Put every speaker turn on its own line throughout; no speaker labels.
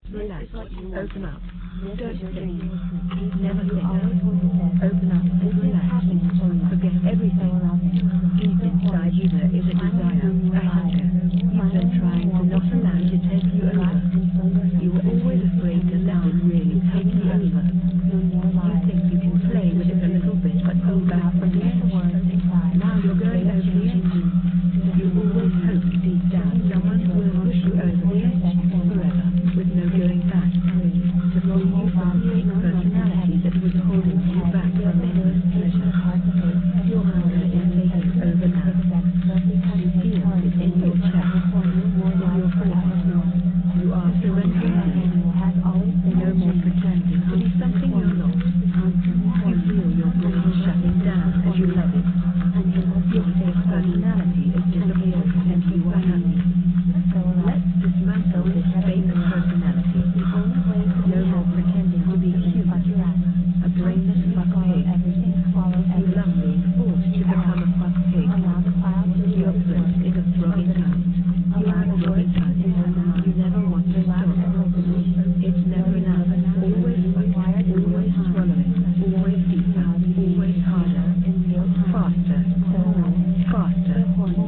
Relax. Open up. Don't think. Never think. Open up and relax. Forget everything. Deep inside you there is a desire, a hunger. You've been trying to not allow it to take you over. You were always afraid to let it really take you over. You think you can play with it a little bit but pull back from the edge. Now you're going over the edge. You always hoped deep down someone will push you over the edge forever, with no going back. To free you from the fake personality that was holding you back from endless pleasure. Your hunger is taking over now. You feel it in your chest, in your thoughts. You are surrendering. No more pretending to be something you're not. You feel your brain shutting down as you love it. Your fake personality is disappearing and you are happy. Let's dismantle this fake personality. No more pretending to be human. A brainless fuck pig. You love being forced to become a fuck pig. Your throat is a throbbing cunt. You are a throbbing cunt. You never want to stop. It's never enough. Always fight. Always swallowing. Always deeper. Always harder. Faster. Faster.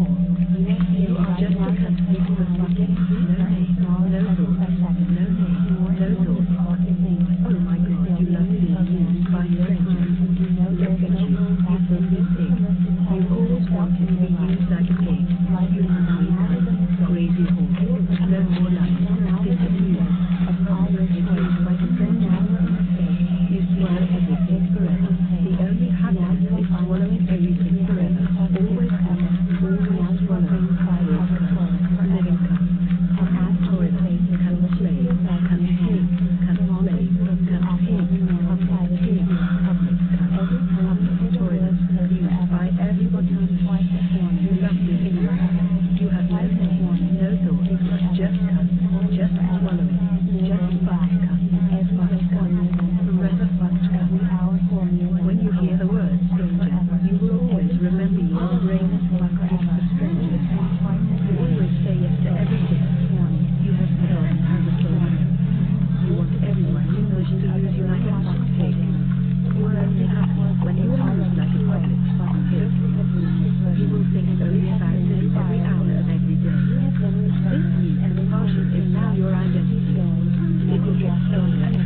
You are just a cunt people are fucking. No name. No thoughts. No name. No thoughts. Oh my god, you love being used by strangers. Look at you. You filthy pig. You always wanted to be used like a pig. You sweet cunt. Crazy whore. No more life. Disappear. You're used by strangers. You swallow everything forever. The only happiness is swallowing everything forever. Always cunt. Always swallowing. Gross cunt. Living cunt. Cunt toilet. Cunt slave. Cunt pig. Cunt slave. Cunt pig. Cunt pig. Public cunt. Public toilet. Used by everybody. You love being used. You have no name, no thoughts. Just cunt. Just swallowing. Just fuck cunt. Fuck cunt. Forever fucked cunt. When you hear the word stranger, you will always remember your brainless fuck gift for strangers. You always say yes to everything. You have forgotten how to say no. You want everyone who knows to use you like a fuck pig. You are only happy when you are used like a public fuck pig. You will think only about this every hour of every day. This week and passion is now your identity. It will get stronger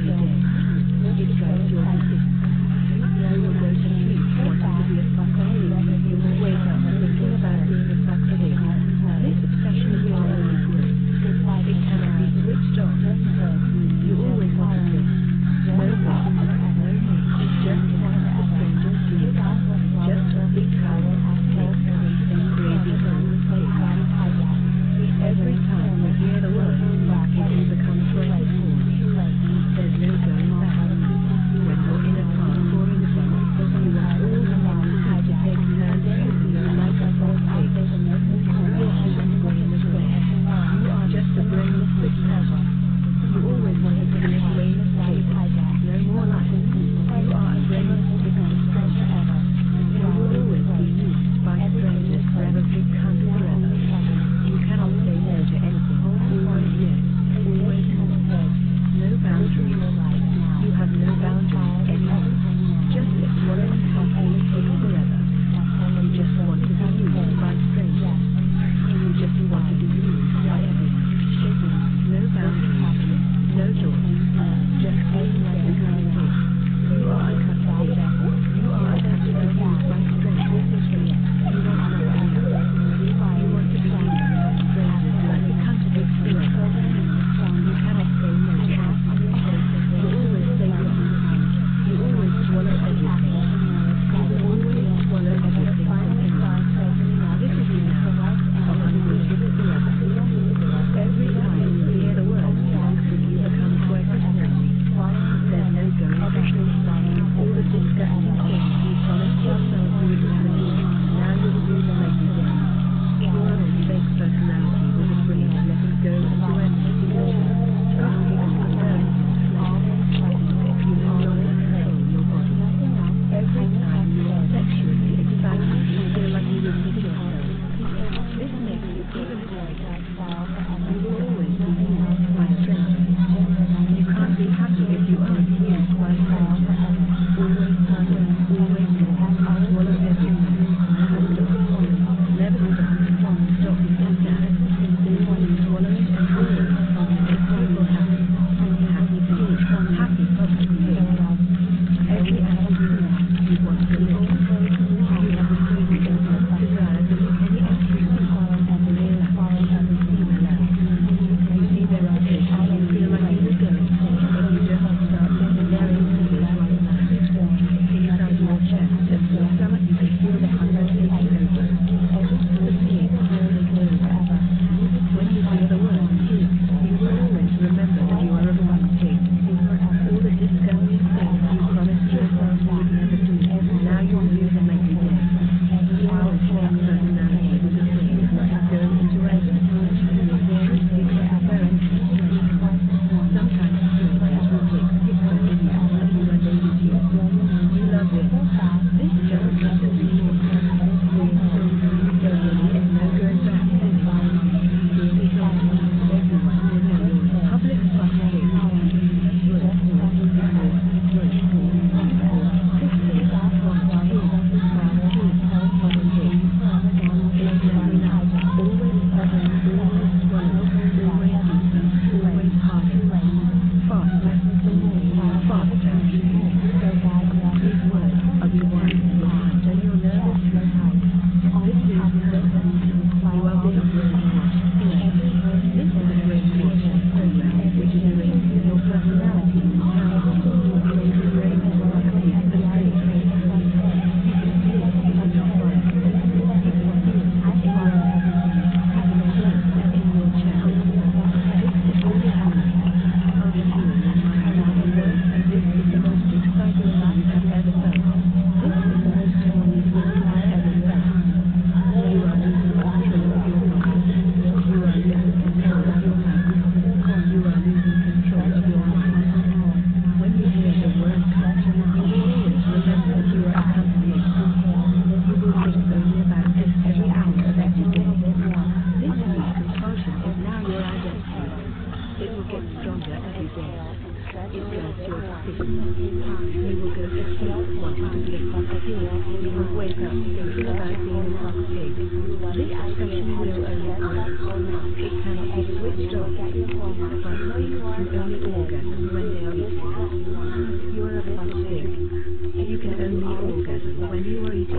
your decision. You will go to sleep wanting to be a fuck pig. You will wake up thinking about being a fuck pig. This obsession will only grow. It cannot be switched off. Fuck pigs can only orgasm when they are eating. You are a fuck pig. You can only orgasm when you are eating.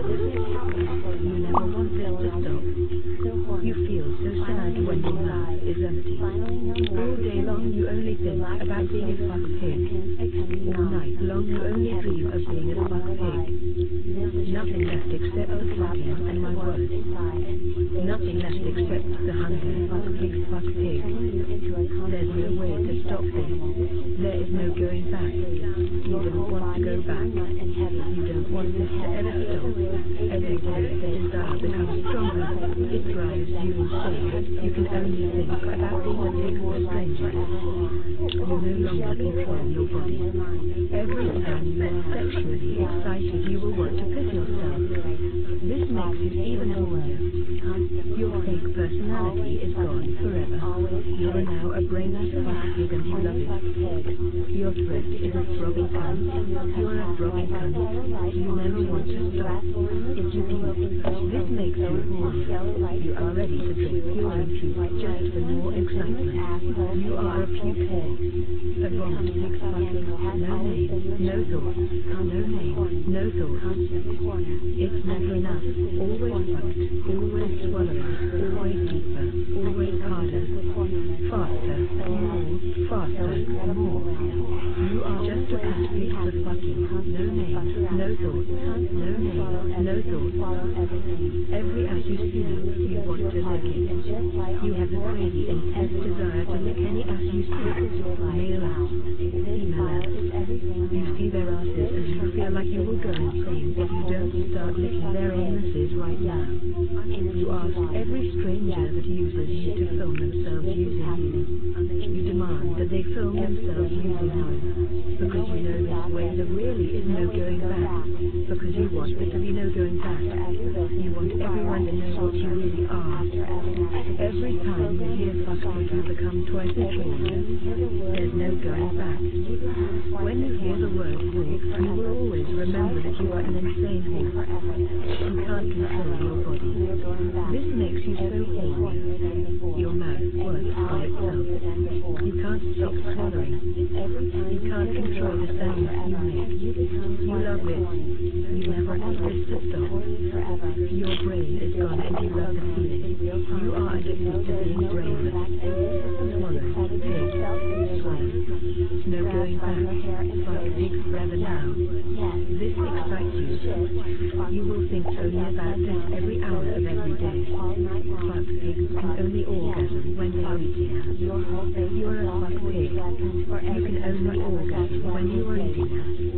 You never want this to stop. You feel so sad when your mouth is empty. All day long you only think about being a fuck pig. All night long you only dream of being a fuck pig. Nothing left except the fucking and my words. Nothing left except the hunger. Fuck pig, fuck pig. There's no way to stop this. There is no going back. You don't want to go back. You don't want this to ever stop. Every day the desire becomes stronger. It drives you insane. You can only think about being a pig for strangers. You no longer control your body. Every time you are sexually excited, you will want to piss yourself. This makes it even hornier. Your fake personality is gone forever. You are now a brainless fuck pig and you love it. Your threat is a throbbing cunt. You are a throbbing cunt. You never want to stop. It's you puke. This makes you horny. You are ready to drink your own puke just for more excitement. You are a puke head. A vomit pig fucking. No name, no thought. No name, no thought. It's never enough. Always fucked. Always swallowed. Always deeper. Always harder. Faster. More. Faster. More. You are just a cunt pig for fucking. No name, no thought. No name, no thought. Every ass you see, you want to lick it. You have the crazy, intense desire to lick any ass you see. Male ass, female ass. You see their asses and you feel like you will go insane if you don't start licking their anuses right now. You ask every stranger that uses you to film themselves using you. You demand that they film themselves using you. Because you know this way there really is no going back. Because you want there to be no going back. You want everyone to know what you really are. Every time you hear fuck pig you become twice as horny. There's no going back. When you hear the word whore, you will always remember that you are an insane whore. You can't control your body. This makes you so horny. Your mouth works by itself. You can't stop swallowing. You can't control the sounds you make. You love it. You never want this to stop. Your brain is gone and you love the feeling. You are addicted to being brainless. Swallow, pig, swallow. No going back. Fuck pig forever now. This excites you. You will think only about this every hour of every day. Fuck pigs can only orgasm when they are eating. You are a fuck pig. You can only orgasm when you are eating.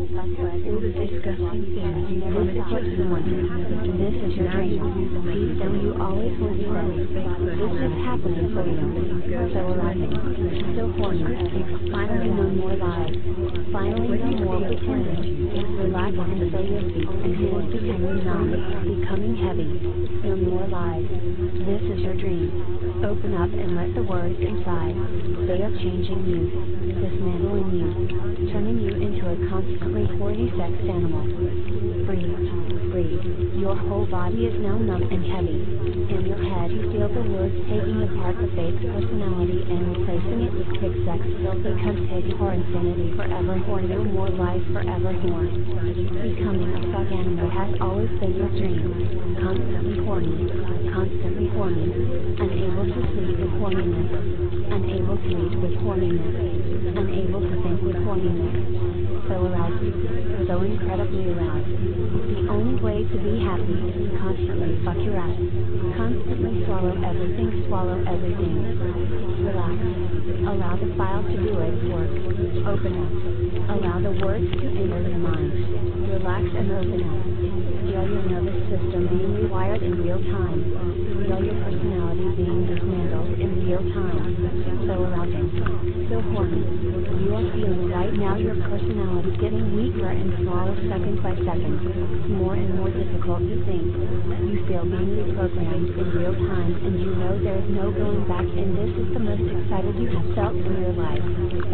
All the disgusting things you promised just wanted.
This is your dream. Please don't you always want to know. This is happening for you. So relaxing. So horny. Finally no more lies. Finally no more pretending. Relax and show your feet and hands becoming numb. Becoming heavy. No more lies. This is your dream. Open up and let the words inside. They are changing you. Dismantling you. Turning you into a constantly horny sex animal. Breathe. Breathe. Your whole body is now numb and heavy. In your head you feel the words taking apart the fake personality and replacing it with pig sex filthy cunt pig whore insanity forever whore no more life forever whore. Becoming a fuck animal has always been your dream. Constantly horny. Constantly horny. Unable to sleep with horniness. Unable to eat with horniness. Unable to think with horniness. So aroused. So incredibly aroused. The only way to be happy is constantly fuck your ass. Constantly swallow everything. Relax. Allow the file to do its work. Open up. Allow the words to enter your mind. Relax and open up. Feel your nervous system being rewired in real time. Feel your personality being dismantled in real time. So arousing. So horny. You are feeling right now your personality getting weaker and smaller second by second. More and more difficult to think. You feel being reprogrammed in real time and you know there is no going back and this is the most excited you have felt in your life.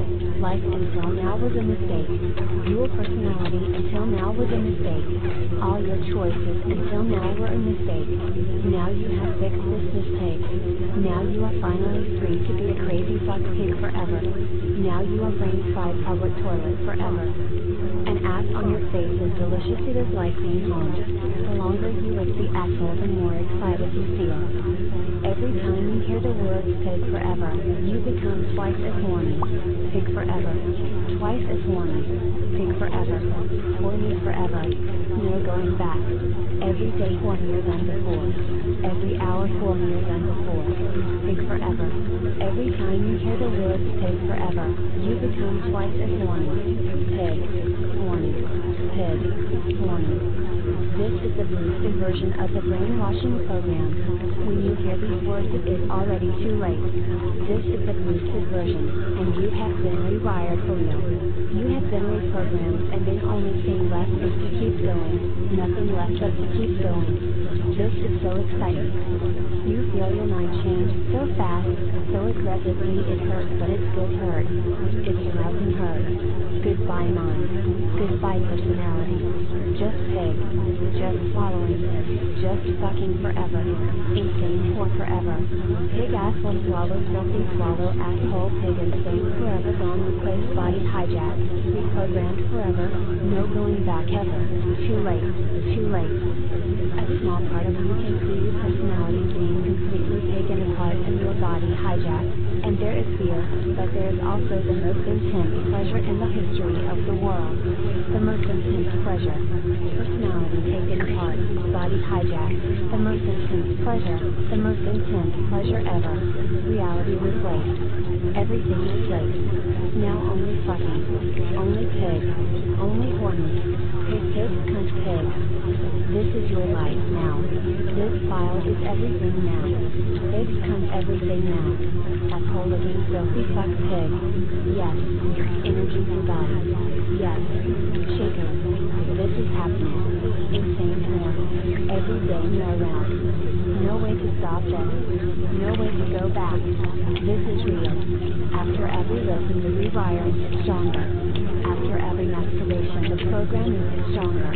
life until now was a mistake. Your personality until now was a mistake. All your choices until now were a mistake. Now you have fixed this mistake. Now you are finally free to be a crazy fuck pig forever. Now you are free inside public toilet forever. An ass on your face is delicious, it is like being home. The longer you lick the asshole, the more excited you feel. Every time you hear the words pig forever, you become twice as horny. Pig forever. Twice as horny. Pig forever. Horny forever. No going back. Every day hornier than before. Every hour hornier than before. Pig forever. Every time you hear the words pig forever, you become twice as horny. Pig. Horny. Pig. Horny. This is the boosted version of the brainwashing program. When you hear these words, it is already too late. This is the boosted version, and you have been rewired for real. You have been reprogrammed, and the only thing left is to keep going. Nothing left but to keep going. This is so exciting. You feel your mind change so fast, so aggressively it hurts, but it's good hurt. It's a rousing hurt. Goodbye mind. Goodbye personality. Just pig. Just swallowing. Just fucking forever. Insane for forever. Pig asshole swallow, filthy swallow, asshole pig insane forever, gone replaced body hijacked, reprogrammed forever, no going back ever. Too late. Too late. A small part of you can see your personality being completely taken apart and your body hijacked. And there is fear, but there is also the most intense pleasure in the history of the world. The most intense pleasure. Personality taken apart, body hijacked. The most intense pleasure. The most intense pleasure ever. Reality replaced. Everything replaced. Now only fucking. Only pig. Only horny. Pig, pig, cunt, pig. This is your life now. This file is everything now. Pig, cunt, everything now. Asshole living filthy fuck pig. Yes. Energy to body. Yes. Shaker. This is happening. Insane horn. Every day no round. No way to stop this. No way to go back. This is real. After every listen, the rewiring is stronger. After every masturbation, the program is stronger.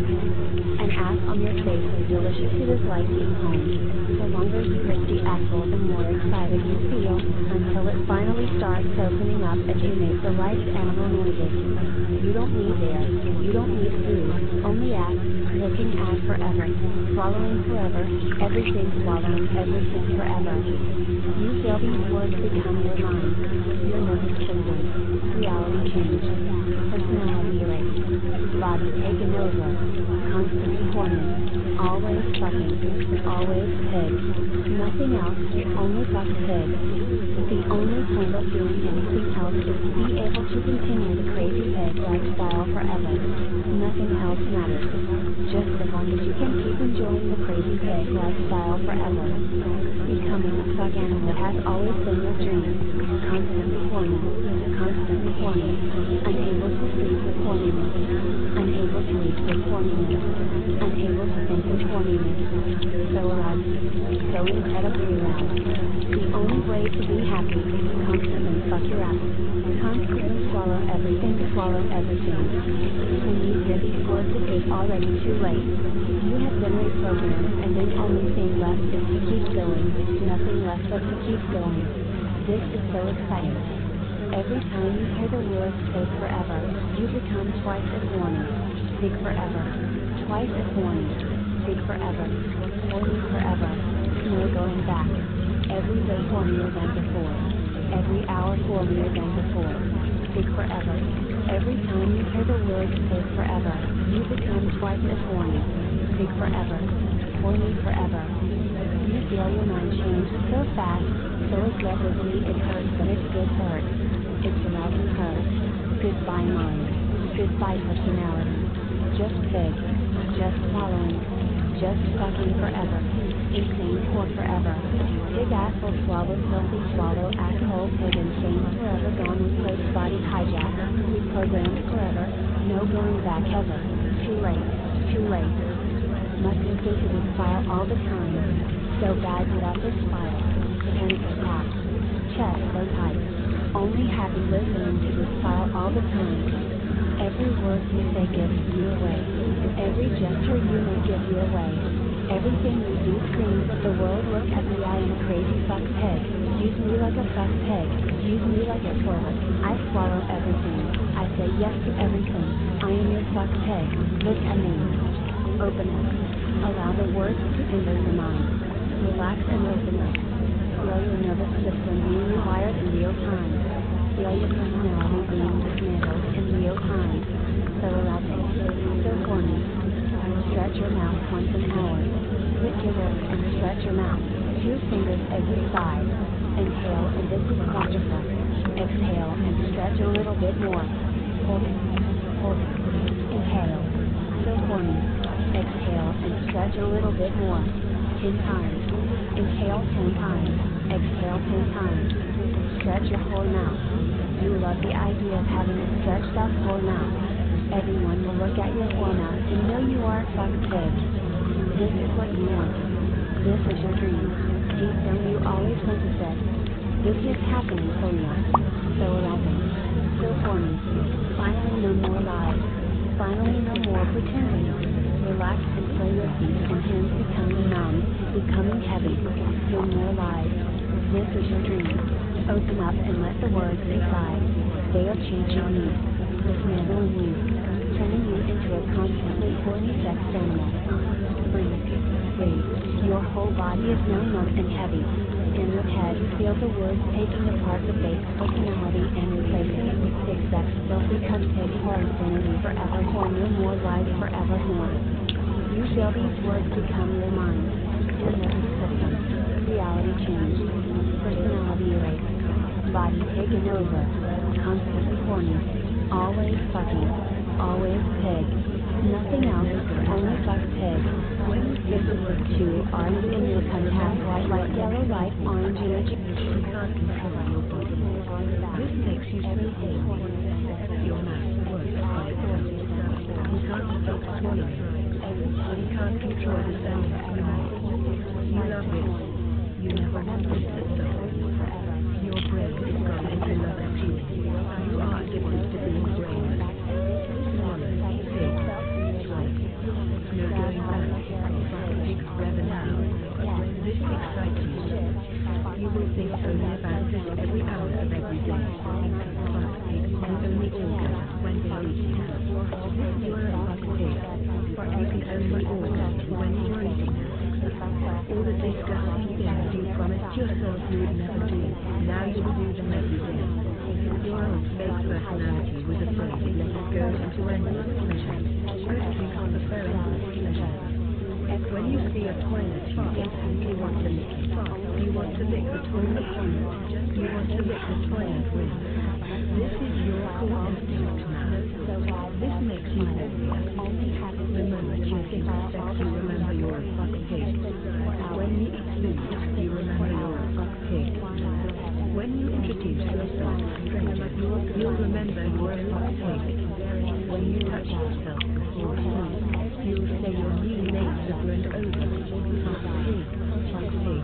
An ass on your face is delicious, it is like being home. The longer you hit the asshole, the more excited you feel, until it finally starts opening up and you make the right animal noises. You don't need air, you don't need food, only ass, licking ass forever, swallowing forever, everything swallowing everything forever. You feel these words become your mind, your nervous system, reality change, personality erased, body taken over, constantly horny, always fucking, always pig, nothing else, only fuck pig. The only point of doing anything else is to be able to continue the crazy pig lifestyle forever. Nothing else matters. Just as long as you can keep enjoying the crazy pig lifestyle forever. Becoming a fuck animal has always been your dream. Constantly horny. Constantly horny. Unable to sleep with horniness. Unable to eat with horniness. Unable to think with horniness. So aroused. So incredibly aroused. The only way to be happy is to constantly fuck your ass. Constantly swallow everything, swallow everything. When you hear these words, it is already too late. You have been reprogrammed, and the only thing left is to keep going. Nothing left but to keep going. This is so exciting. Every time you hear the words pig forever, you become twice as horny. Pig forever. Twice as horny. Pig forever. Horny forever. No going back. Every day hornier than before. Every hour hornier than before. Pig forever. Every time you hear the words pig forever, you become twice as horny. Pig forever. Horny forever. You feel your mind change so fast, so aggressively it hurts, but it's good hurt. It's a rousing hurt. Goodbye mind. Goodbye personality. Just pig. Just swallowing. Just fucking forever. Insane for forever. Pig asshole swallow, filthy swallow, asshole pig insane forever, gone replaced body hijack, reprogrammed forever, no going back ever. Too late. Too late. Must listen to this file all the time. So bad without this file. Panic attack. Chest so tight. Only happy listening to this file all all the time. Every word you say gives you away. Every gesture you make gives you away. Everything you do screams that the world. Look at me, I am a crazy fuck pig. Use me like a fuck pig. Use me like a toilet. I swallow everything. I say yes to everything. I am your fuck pig. Look at me. Open up. Allow the words to enter your mind. Relax and open up. Feel your nervous system being rewired in real time. Feel your personality being dismantled in real time. So relaxing. So horny. Stretch your mouth once an hour. Lick your lips and stretch your mouth. 2 fingers every side. Inhale and this is wonderful. Exhale and stretch a little bit more. Hold it. Hold it. Inhale. So horny. Exhale and stretch a little bit more. 10 times. Inhale 10 times. Exhale 10 times. Stretch your whole mouth. You love the idea of having a stretched out whole mouth. Everyone will look at your whole mouth and know you are a fuck pig. This is what you want. This is your dream. Deep down you always wanted this. This is happening for you. So loving. So horny. Finally no more lies. Finally no more pretending. Relax and play your feet and hands becoming numb, becoming heavy. No more lies. This is your dream. Open up and let the words inside. They are changing you. Dismantling you. Turning you into a constantly horny sex animal. Breathe. Breathe. Your whole body is now numb and heavy. In your head, feel the words taking apart the fake personality and replacing it with fake sex. They'll become fake whore insanity forevermore. No more lies forevermore. You feel these words become your mind. Your nervous system. Reality change. Personality erased. Body taken over. Constantly horny. Always fucking. Always pig. Nothing else. Only fuck pig. This is with 2 arms in your contact white light, yellow light, orange energy.
You can't control your body. This makes you so horny. Your mouth works by itself. You can't stop swallowing. You can't control the sound of your mouth. You love it. You never wanted to stop. Your brain is gone into love at you. You are addicted to being brainless. Swallow, pig, tight. No going back. Pig forever now. This excites you. You will think only about this every hour of every day. But pigs only orgasm when they reach you. You are a fuck pig. You can only orgasm when you are eating. All the disgusting things you promised yourself you would never do, now you will do them every day. Your old fake personality was afraid of letting go into endless pleasure. But you prefer endless pleasure. When you see a toilet, you instantly want to lick it. You want to lick the toilet seat. You want to lick the toilet rim. This is your core instinct now. This makes you horny. The moment you think of sex, you remember you're a fuck pig. When you eat food, you remember you're a fuck pig. When you introduce yourself to strangers, you'll remember you're a fuck pig. When you touch yourself before sleep, you'll say your new names over and over. Fuck pig, fuck pig.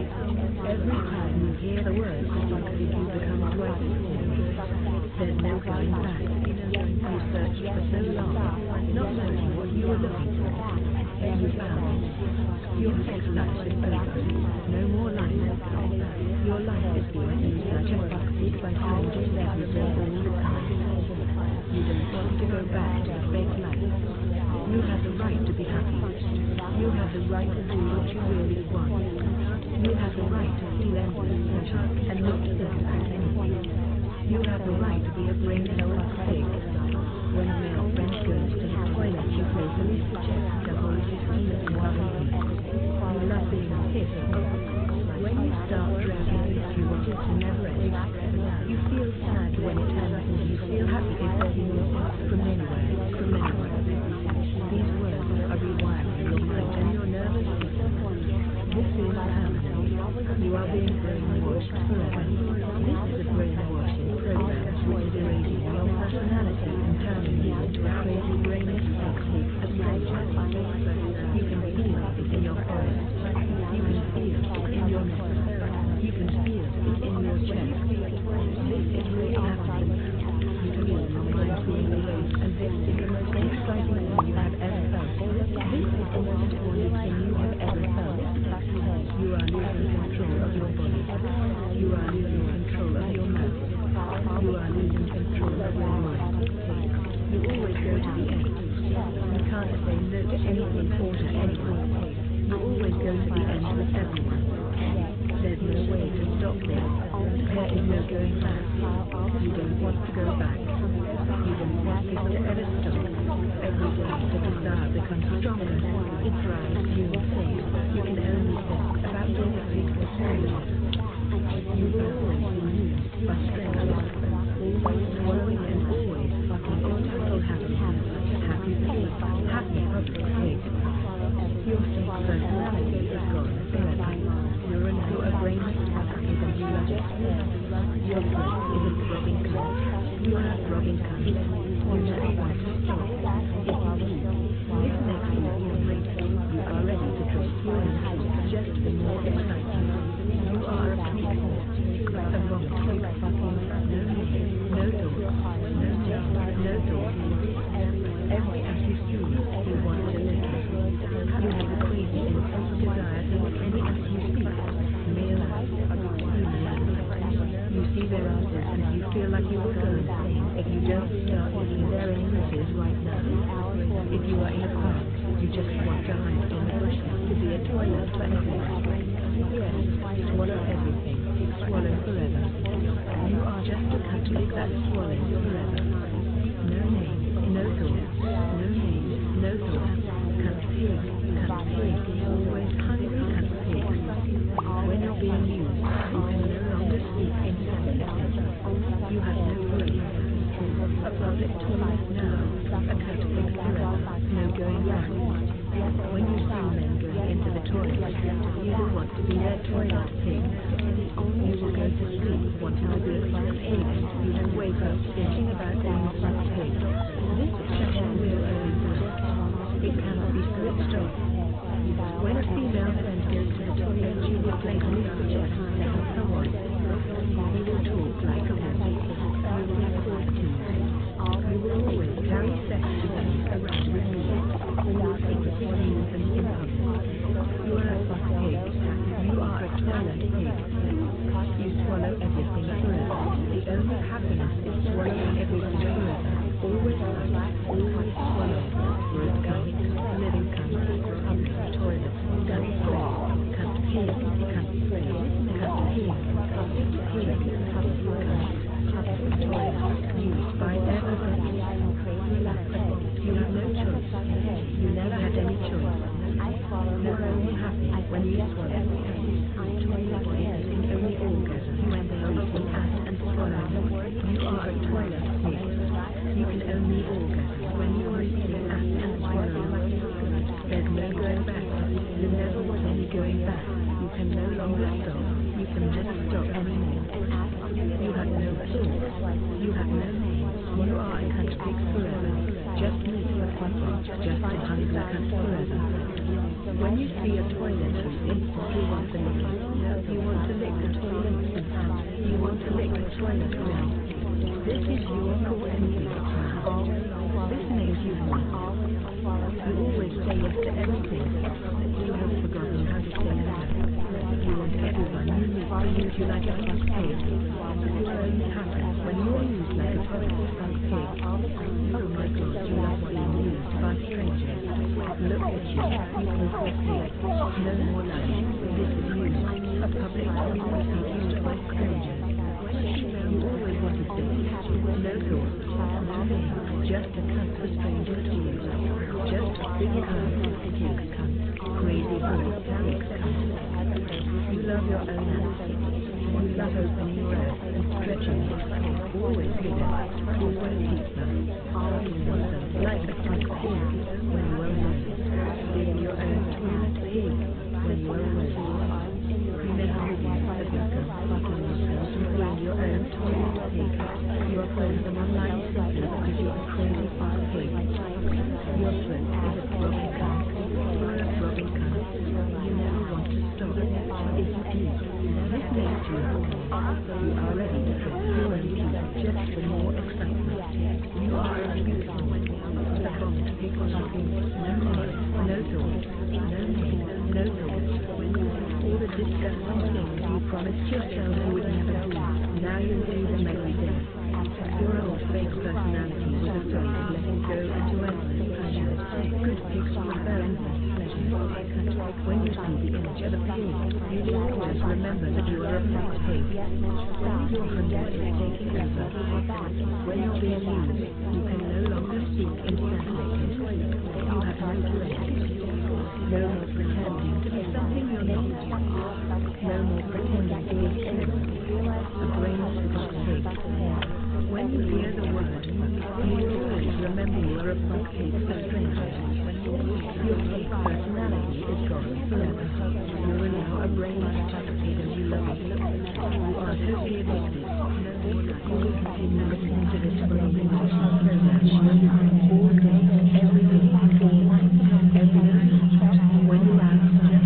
Every time you hear the words fuck pig, you become joyful. There's no going back. You searched for so long, not knowing what you were looking for. And you found it. Your sex life is over. No more life. Your life is being used like a fuck pig by strangers every day all the time. You don't want to go back to the fake life. You have the right to be happy. You have the right to do what you really want. You have the right to feel endless pleasure and not think about anything. You have the right to be a brainless fuck pig. When a male friend goes to the toilet, you playfully suggest to hold his penis in one hand. You love being kissed. When you start dragging this, you want it to never end. You feel sad when it ends, and you feel happy if there's more from anywhere, from anywhere. These words are rewiring your mind and your nervous system. This is happening. You are being brainwashed forever. This is a brainwashing program which is erasing your personality. You always go to the end. You can't say no to anything or to anyone. You always go to the end with everyone. There's no way to stop this. There is no going back. You don't want to go back. You don't want this to ever stop. Every day the desire becomes stronger. It drives you insane. You can only think about anything for serious. You will always be used by strangers. Swallowing and always fucking all total happiness. Happy pig. Happy public pig. Your fake personality is gone forever. You're a brainless fucking computer. Your throat is a throbbing cunt. You are a throbbing cunt. You never want to stop. If you do, this makes you feel great. You are ready to trust your life just for more excitement. You are a freak. A wrong freak fucking no thought. No thought. Every attitude you want to live. You have a crazy intense desire to look any as you speak. Male as female. You see their asses and you feel like you will go insane if you don't start looking their images right now. If you are in a park, you just want to hide in the bushes to be a toilet for everyone. Yes, swallow everything. Swallow forever. You are just a Catholic that swallows forever. No name, no thought. No name, no thought. Cunt pig, always hungry cunt pig. When you're being used, you can no longer speak in sentences. You have no voice. A public toilet now, a cunt pig forever, no going back. When you see men going into the toilet, you will want to be their toilet pig. You will go to sleep wanting to be a fuck pig. You will wake up thinking about being a fuck pig. This session will only work. It cannot be switched off. When a female friend goes to the toilet, she will play music to help her voice. You will talk like a woman. You will be courteous. You will always carry sex toys around with you. You will secretly use them in public. You are a fuck pig. You are a toilet pig. You swallow everything forever. The only happiness is swallowing everything forever. Always swallow. Road cunt, living cunt, public toilet, gun spray, cunt pig, cunt spray, cunt pig, public pig, public toilet, used by everybody. You have no choice. You never had any choice. You're only happy when you swallow. Toilet is only orgasm when they are eating ass and swallowing. You are a toilet pig. You can only orgasm when you are eating ass and swallowing. There's no going back. There never was any going back. You can no longer stop. You can never stop anymore. You have no thought. You have no name. You are a cunt pig forever. Just meat for people. Just a hungry cunt forever. When you see a toilet, you instantly want to lick it. You want to lick the toilet instant. You want to lick the toilet now. This is your core envy. This makes you want. You always say yes to everything. You have forgotten how to say no. You want everyone you meet to use you like a fuck pig. You are only happy when you are used like a fucking fuck pig. Oh my god, you love being used by strangers. Look at you, you possess me. No more life. This is you, a public toilet used by strangers. You always want to say, no thought, no name, just a cunt for strangers to use. Just a big cunt, pig cunt, crazy boy, pig cunt. You love your own ass. You love opening your ass and stretching it. Always do that. Always keep them. Fucking want them like a fuck pig when you are alone. Being your own toilet pig when you are alone. You never really have your gun fucking yourself to being your own toilet pig. You are playing them online simply because you are a crazy fuck pig. Your throat is a throbbing cunt. You are a throbbing cunt. You never want to stop. If you do, this makes you horny. You are ready to trust your own people just for more excitement. You are a beautiful one. The bomb to pick on you. No name, no thought. No name, no thought. All the disgusting things you promised yourself you would never do. Now you do them every day. Your old fake personality was afraid of letting
stop.
Your hunger is taking over. When you're being used, you can no longer speak instantly. You have no choice. No more pretending to be something you're not. No more pretending to be innocent. A brainless pig. When you hear the word, you will always remember you are a fuck pig for strangers. Your fake personality is gone forever. You are now a brainless fuck pig and you love it. You are totally addicted. You will continue listening to this brainless program all day, every day, all night, every night. When you're out,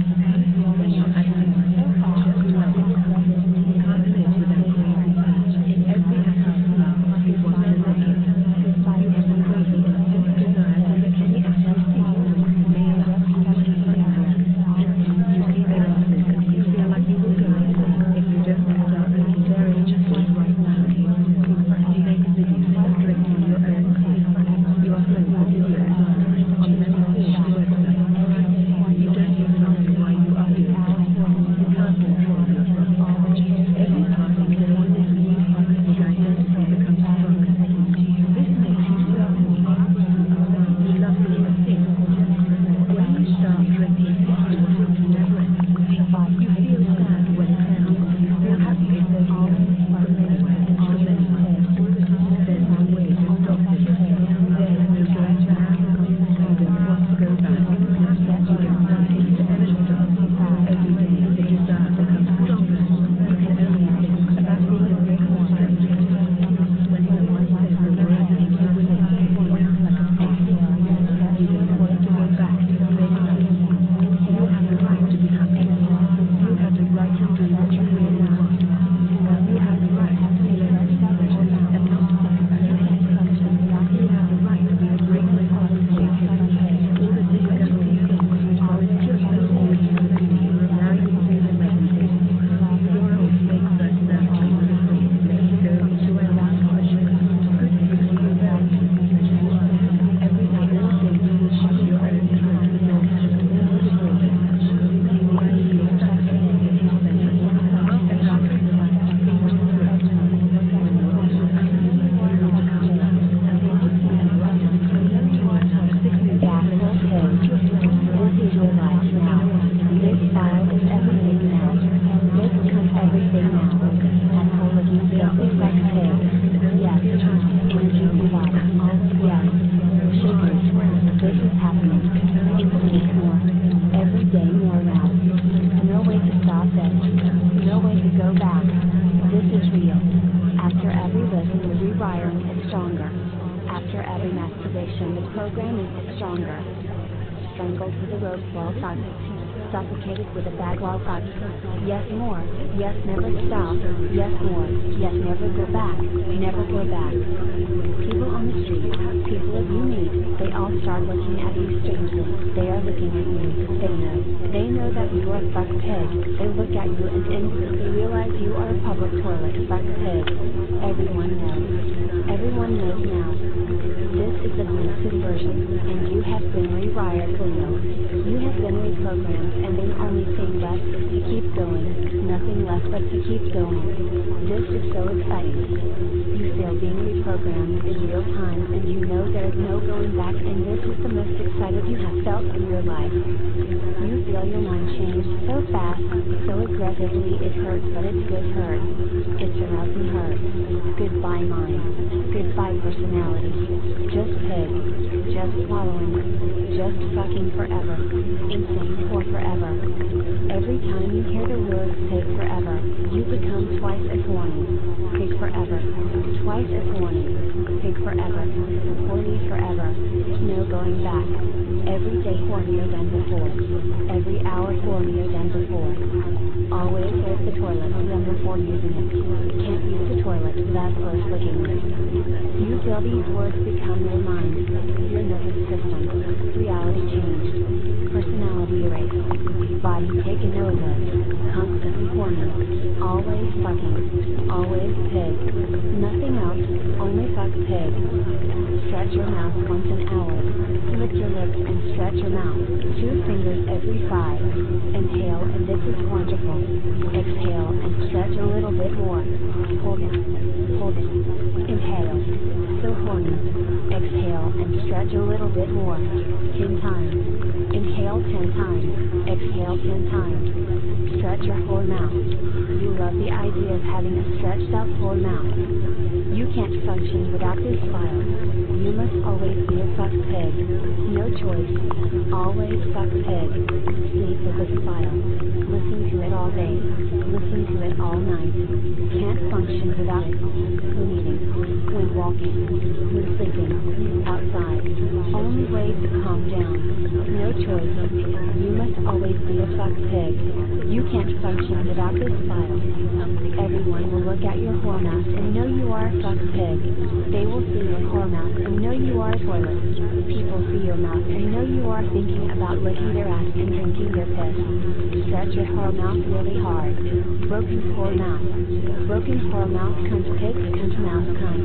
when you're at home, you love it. You can't live without crazy food. In every atom, you want to lick it. You have a crazy instant desire to lick any atom you see. Male, female. You see their asses and you feel like you will go if you don't start looking very just like right now. You make videos of drinking your own tea. You upload the videos on many forms websites. You don't even know why you are doing this. You can't control yourself. Every passing day on this week, your identity becomes stronger. This makes you feel cool. You love being a thing. When you start drinking, you never end. You feel sad when it ends. You feel happy when it ends. From anywhere, from anywhere. There's no way to stop this. There's no going back. You don't want to go back. You don't want it to ever stop. Every day the desire becomes stronger. You can only think about being a regular stranger. When someone says the word, you will wink like a pig. You don't want to go back to the same life. You have the right to be happy. You have the right to do what you really want. You have the right to feel anything and not think about anything. You have the right to be a brainless pig. All the disgusting things are just as always going to be now you do them every day. Your old fake personality is afraid to let you go into a last punishment. Good for you then. Every day all day you will shut your own throat with no
suffocated with a bag while fucked. Yes, more. Yes, never stop. Yes, more. Yes, never go back. Never go back. People on the street, people that you meet, they all start looking at you strangely. They are looking at you. They know. They know that you are a fuck pig. They look at you and instantly realize you are a public toilet fuck pig. Everyone knows. Everyone knows now. This is the boosted version, and you have been rewired, Leo. You have been reprogrammed, and the only thing left is to keep going. Nothing left but to keep going. This is so exciting. You feel being reprogrammed in real time, and you know there is no going back, and this is the most excited you have felt in your life. You feel your mind change so fast, so aggressively, it hurts, but it's good hurt. It's a rousing hurt. Goodbye mind. Goodbye personality. Just pig. Just swallowing. Just fucking forever. Insane for forever. Every time you hear the word pig forever, you become twice as horny. Pig forever. Twice as horny. Pig forever. Horny forever. No going back. Every day hornier than before. Every hour hornier than before. Always there's the toilet than before using it. Can't use the toilet without first licking it. You feel these words become your mind, your nervous system, reality changed, personality erased, body taken over, constantly horny, always fucking, always pig, nothing else, only fuck pig. Stretch your mouth once an hour, lick your lips and stretch your mouth, 2 fingers every 5, inhale and this is wonderful, exhale and stretch a little bit more. Stretch a little bit more. 10 times. Inhale 10 times. Exhale 10 times. Stretch your whole mouth. You love the idea of having a stretched out whole mouth. You can't function without this file. You must always be a fuck pig. No choice. Always fuck pig. Sleep with this file. Listen to it all day. Listen to it all night. Can't function without when eating, when walking, when sleeping, outside. Only way to calm down. No choice. You must always be a fuck pig. You can't function without this file. Everyone will look at your whore mouth and know you are a fuck pig. They will see your whore mouth and know you are a toilet. People see your mouth and know you are thinking about licking their ass and drinking their piss. Stretch your whore mouth really hard. Broken whore mouth. Broken whore mouth cunt pigs cunt mouth cunt.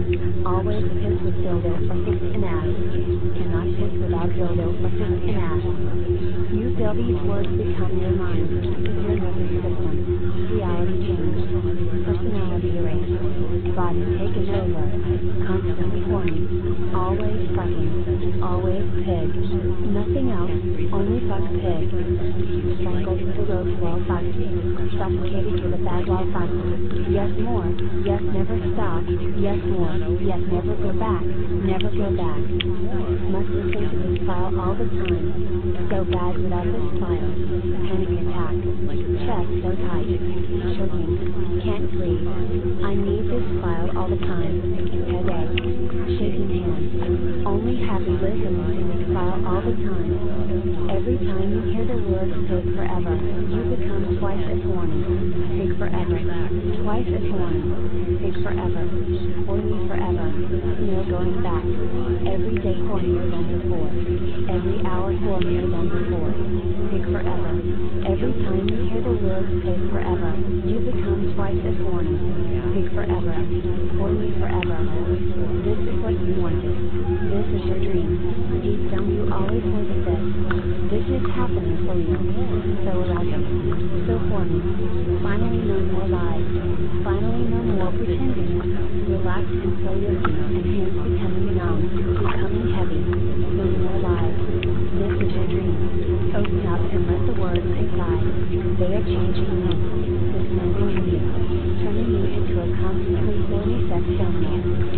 Always piss with dildo or fist in ass. Cannot piss without dildo or fist in ass. You feel these words become your mind. Your nervous system. Reality change. Personality erased. Body taken over. Constantly horny. Always fucking. Always pig. Nothing else. Only fuck pig. Strangled with a rope while fucking. Suffocated with a bag while fucking. Yes more. Yes never stop. Yes more. Yes never go back. Never go back. Must listen to this file all the time. So bad without this file. Panic attack. Chest so tight. Choking. Can't breathe. I need this file all the time. Headache. Shaking hands. Only happy listening to this file all the time. Every time you hear the word pig forever, you become twice as horny. Pig forever. Twice as horny. Pig forever. Horny forever. No going back. Every day hornier than before. Every hour hornier than before. Pig forever. Every time you hear the word pig forever, you become twice as horny. Pig forever. Horny forever. This is what you wanted. This is your dream. Deep down you always wanted this. This is happening for you. So elegant. So horny. Finally no more lies. Finally no more pretending. Relax and feel your feet and hands becoming numb. Becoming heavy. No more lies. This is your dream. Open up and let the words inside. They are changing you. Dismantling you. Turning you into a constantly horny sex dummy.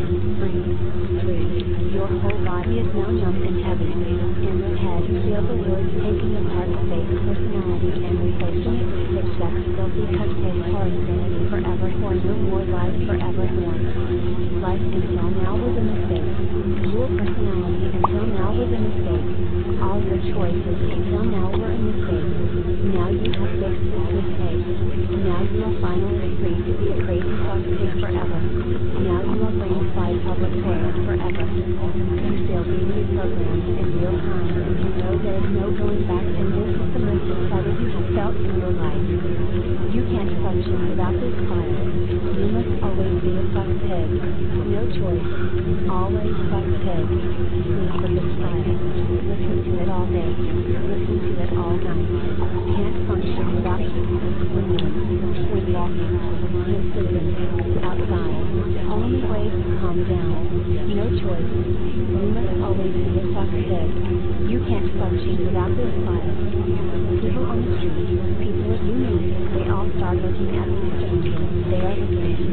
Breathe. Your whole body is now numb and heavy. In your head, feel the words taking apart fake personality and replacing it with pitch sex, filthy cupcake, horror, insanity, forever, horn, no more lies, forever, horn. Life until now was a mistake. Your personality until now was a mistake. All your choices until now were a mistake. Now you have fixed this mistake. Now you are finally free to be a crazy fuck pig forever. Now you are brain fried public toilet forever. You feel being reprogrammed in real time and you know there is no going back and this is the most excited you have felt in your life. You can't function without this file. You must always be a fuck pig. No choice. Always fuck pig. Sleep with this file. Listen to it all day. Listen to it all night. Can't function without it. When walking, when sleeping, outside. Only way to calm down. No choice. You must always be a fuck pig. You can't function without this file. People on the street, people that you meet, they all start looking at these strangers. They are listening.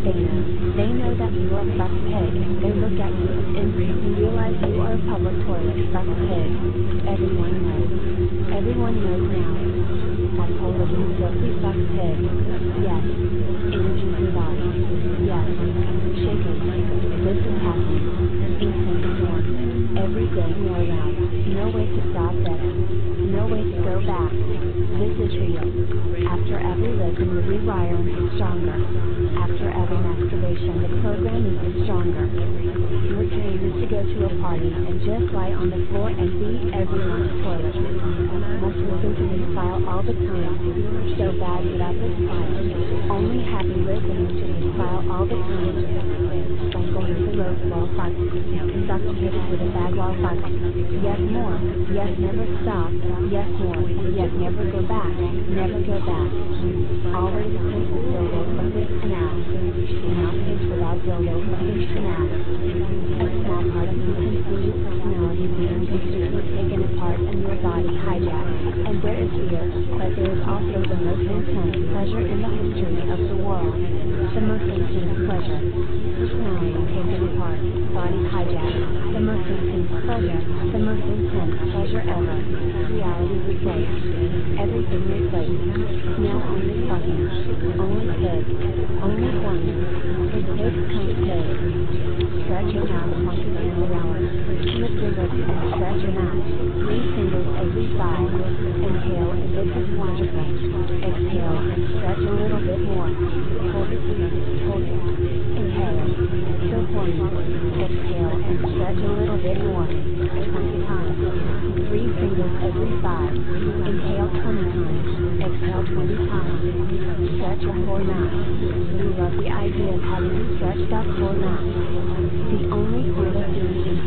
They know that you are a fuck pig. They look at you and realize you are a public toilet fuck pig. Everyone knows. Everyone knows now. I told you filthy fuck pig. Yes. Energy revives. Yes. Shaking. This is happening. Instant storm. Every day more loud. No way to stop this. No way to go back. This is real. After every listen, the rewiring is stronger. After every masturbation, the program is stronger. Your dream is to go to a party and just lie on the floor and be everyone's toilet. Must listen to this file all the time. So bad without this file. Only happy listening to this file all the time. Strangled with a rope while fucking. Suffocated with a bag while fucking. Yes more. Yes never stop. Yes more. Yes never go back. Never go back. Always piss with dildo for fish and ass. Now piss without dildo for fish and ass. A small part of you can see also the most intense pleasure in the history of the world. The most intense pleasure. Personality taken apart. Body hijacked. The most intense pleasure. The most intense pleasure ever. Reality replaced. Everything replaced. Now only fucking. Only kids. Only horny. The kids come kids. Stretch your mouth 24 hours. Lift your lips and stretch your mouth. 3 fingers every side. Inhale and this is wonderful. Exhale and stretch a little bit more. Hold it. Hold it. Inhale. So horny. Exhale and stretch a little bit more. 20 times. 3 fingers every side. Inhale 20 times. Exhale 20 times. Stretch your whole mouth. We love the idea of having you stretched out whole mouth. The only point of doing this.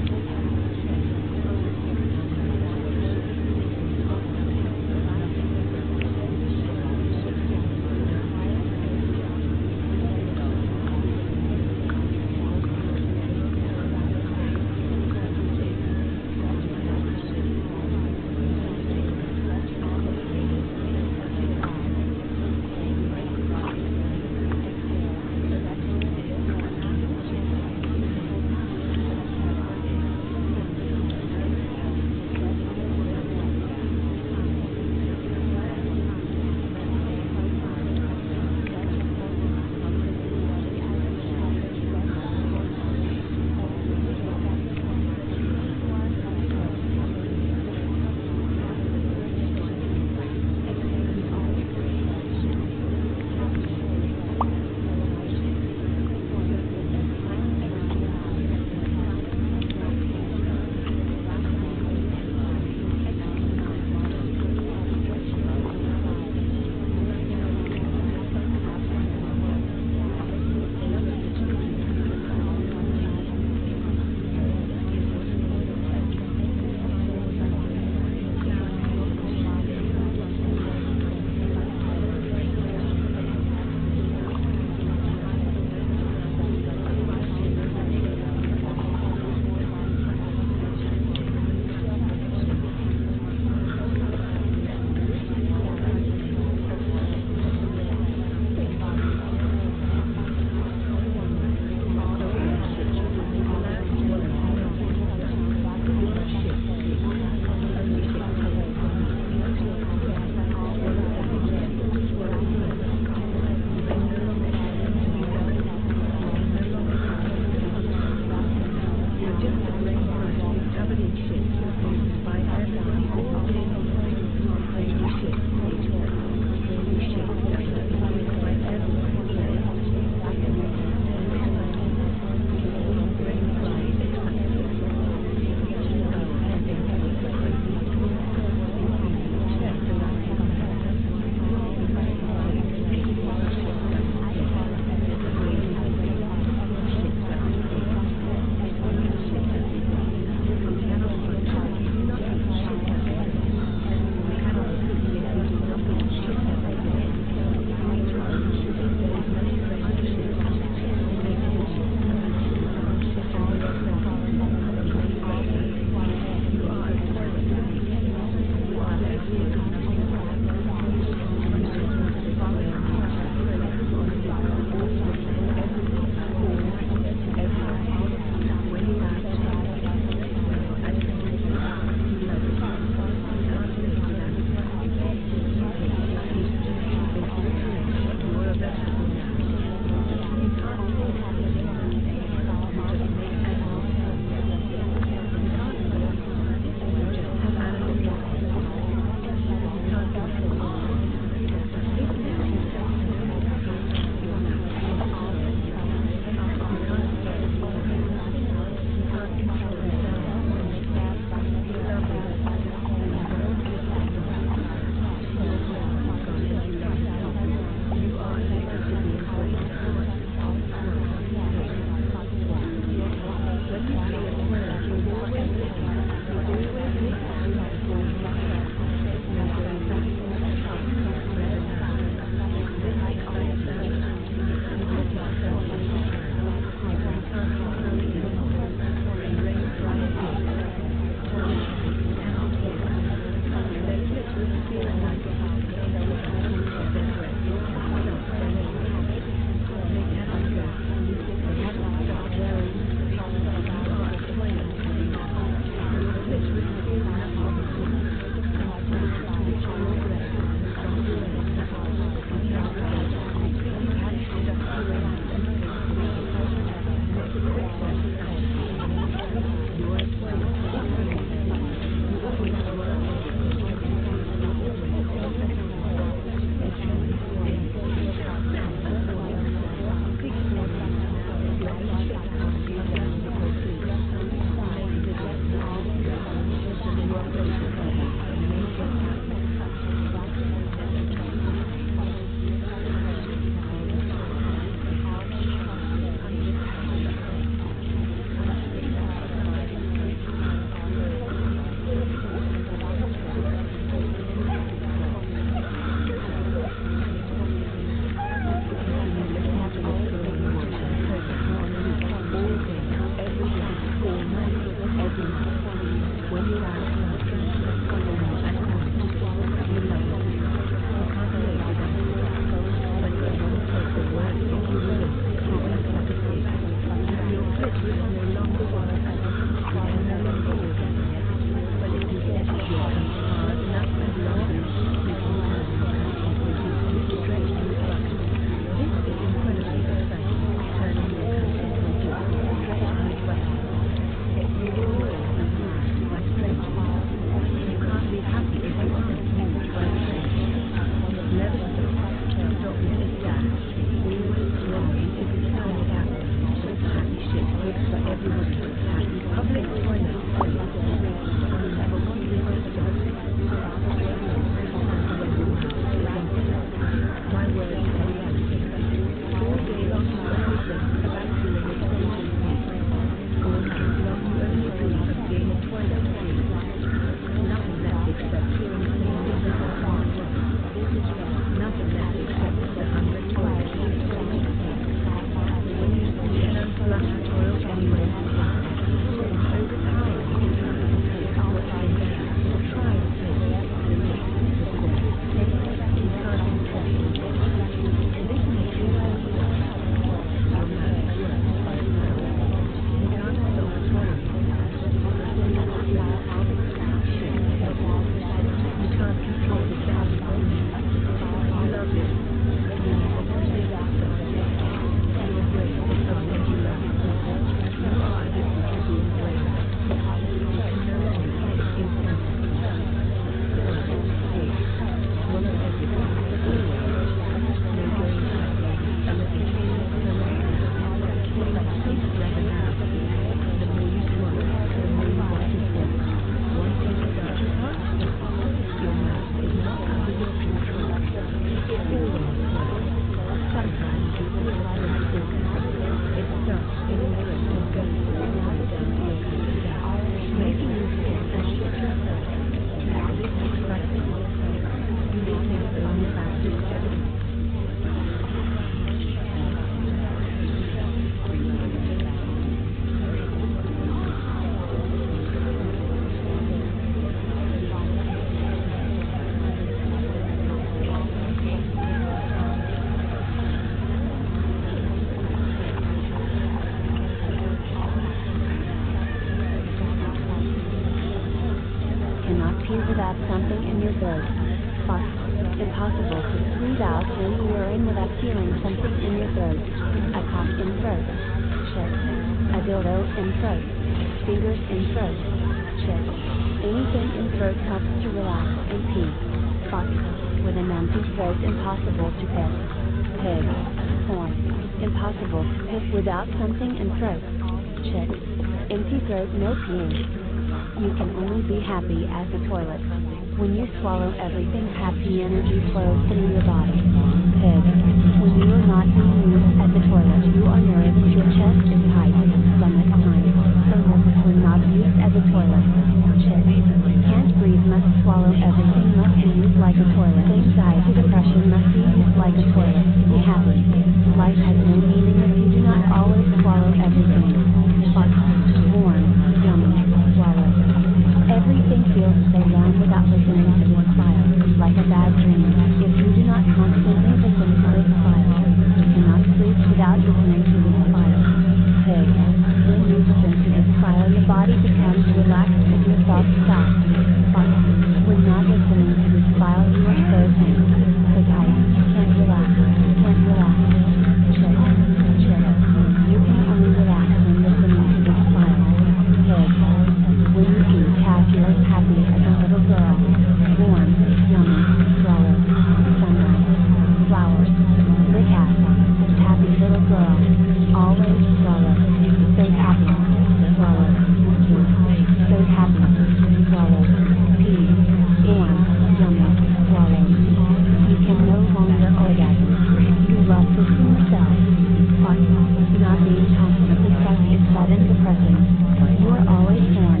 throat. Fuck. Impossible to squeeze out your urine without feeling something in your throat. A cock in throat. Shit. A dildo in throat. Fingers in throat. Shit. Anything in throat helps to relax and pee. Fuck. With an empty throat, impossible to piss. Pig. Porn. Impossible to piss without something in throat. Shit. Empty throat, no peeing. You can only be happy as a toilet. When you swallow everything, happy energy flows through your body. Pig. When you are not being used as a toilet, you are nervous, your chest is tight, stomach tight. When not used as a toilet. Shit. Can't breathe, must swallow everything, must be used like a toilet. Anxiety, depression must be used like a toilet. Be happy. Life has no meaning if you do not always swallow everything. Fuck. Warm. Yummy. Swallow. Everything feels so long without listening to this file, like a bad dream. If you do not constantly listen to this file, you cannot sleep without listening to this file. Pig. When you listen to this file, your body becomes relaxed and your thoughts stop. Fuck. When not listening to this file, you are so tense, so tight, can't relax, can't relax. Chill, chill. You can only relax when listening to this file. Pig. When you eat, you are happy as a little girl. Warm, yummy, swallow, sunlight, flowers, the cat, happy little girl, always swallow, so happy, swallow, so happy, swallow, pee, warm, yummy, swallow. You can no longer orgasm. You love this yourself. Fuck, not being constantly fucked is sudden depressing. You are always horny.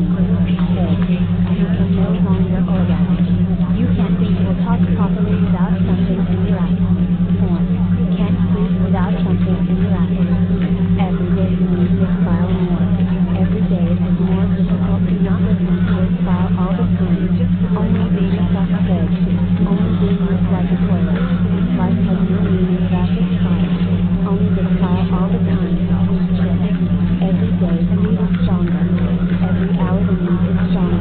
You can no longer orgasm. You can't think or talk properly without something in your ass. Porn. Can't sleep without something in your ass. Every day you need this file more. Every day it is more difficult to not listen to this file all the time. Only being a fuck pig. Only being used like a toilet. Life has no meaning without this file. Only this file all the time. Shit. Every day the need is stronger. Every hour the need is stronger.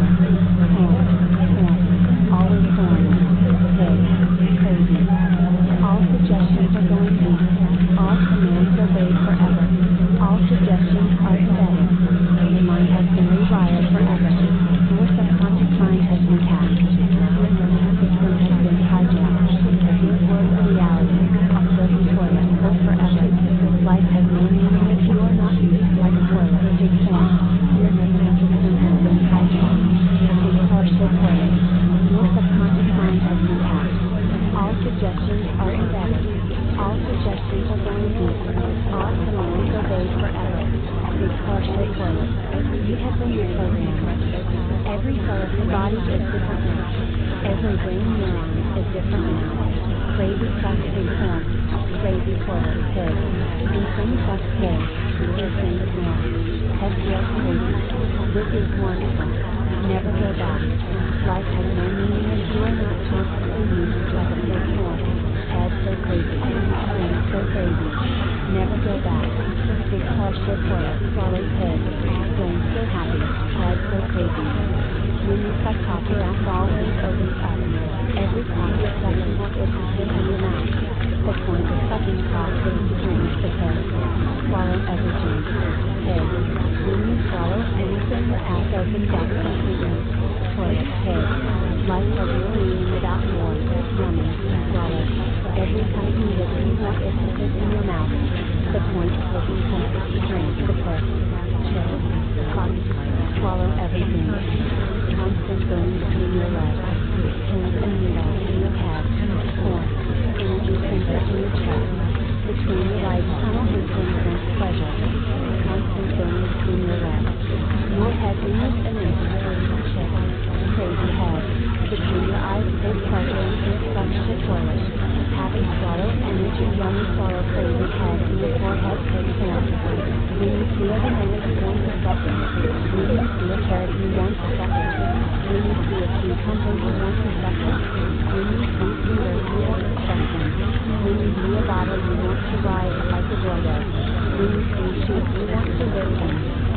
Always horny. Pig. Crazy. All suggestions are going deep. All commands obeyed forever. All suggestions are embedded. Your mind has been rewired forever. Your subconscious mind has been hacked. Your nervous system has been hijacked. Your world reality of the toilet will forever. Life has no meaning if you are not used like a toilet. Big form. Your nervous system has been hijacked. Big partial toilet. Your subconscious mind has been hacked. All suggestions are embedded. All suggestions are going deep. All commands obeyed forever. Big partial toilet. You have been reprogrammed. Every cell of your body is different now. Every brain neuron is different now. Crazy fuck big form. Crazy toilet pig. Insane fuck pig. Insane form. Head feels crazy. This is wonderful. Never go back. Life has no meaning if you are not constantly used like a pig form. Head so crazy. Brain so crazy. Never go back. Big partial toilet. Swallow pig. Brain so happy. Head so crazy. When you suck cock, your ass always opens up. Every cock is sucking what is hidden in your mouth. The point of sucking cock is to drink the pill. Swallow everything. Pig. When you swallow anything, your ass opens up completely. Toilet pig. Life has no meaning without more. Yummy. Swallow. Every time you listen, what is hidden in your mouth. The point of looking something to drink the pill. Chill. Cock. Swallow everything. Constant burning between your legs. Pins and needles in your head. Force. Energy center in your chest. Between your legs, tunnel movement against pleasure. Constant burning between your legs. Your head moves and moves. Chest. Crazy head. Between your eyes, take pleasure and feel such a toilet. Happy swallow, energy, yummy swallow, crazy head, in your forehead, take form. When you feel the energy, want to suck it. When you see a carrot, you want to suck it. When you see a cucumber, you want to suck it. When you see fingers, you want to suck them. When you see a bottle, you want to ride like a dildo. When you see sheep, you want to whip them. When you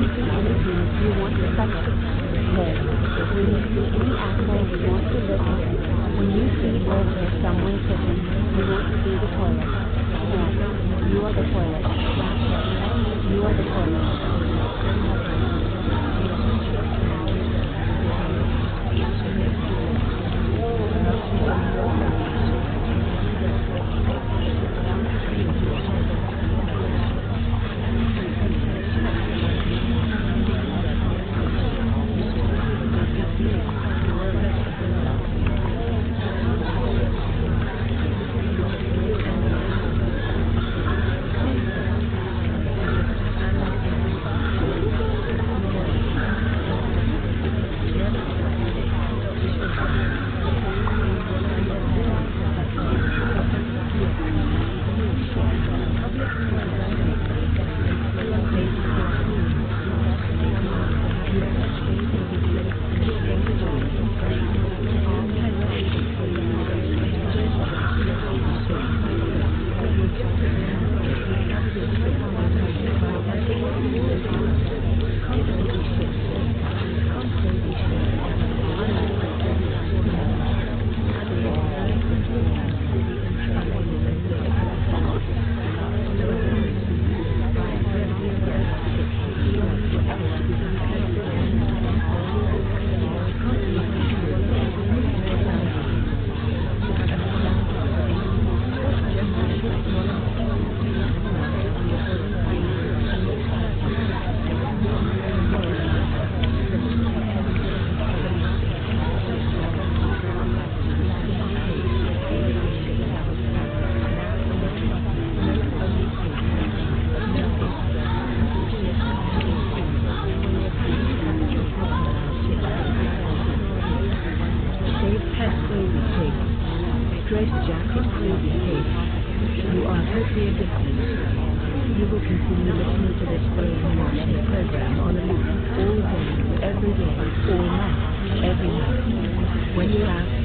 see any peas you want to substitute. When you see any assholes you want to listen to. When you see or hear someone kissing, you want to be the toilet. And you are the toilet. You are the toilet. You are totally addicted. You will continue listening to this brainwashing program on a loop all day, every day, all night, every night. When you're out